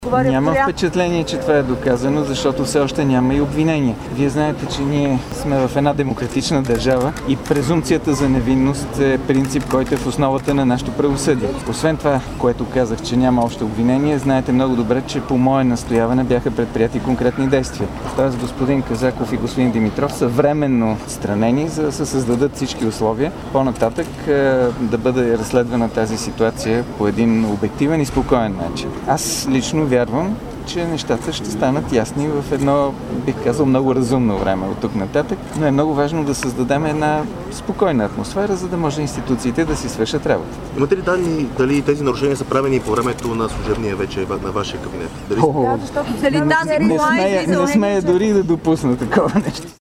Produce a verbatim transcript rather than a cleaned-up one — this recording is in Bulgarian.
Няма впечатление, че това е доказано, защото все още няма и обвинение. Вие знаете, че ние сме в една демократична държава и презумпцията за невинност е принцип, който е в основата на нашето правосъдие. Освен това, което казах, че няма още обвинение, знаете много добре, че по мое настояване бяха предприяти конкретни действия. Тоест господин Казаков и господин Димитров са временно отстранени, за да се създадат всички условия по-нататък да бъде разследвана тази ситуация по един обективен и спокоен начин. Аз лично вярвам, че нещата ще станат ясни в едно, бих казал, много разумно време от тук нататък, но е много важно да създадем една спокойна атмосфера, за да може институциите да си свършат работата. Имате ли данни дали тези нарушения са правени по времето на служебния вече на вашия кабинет? Дали... О, не, смея, не смея дори да допусна такова нещо.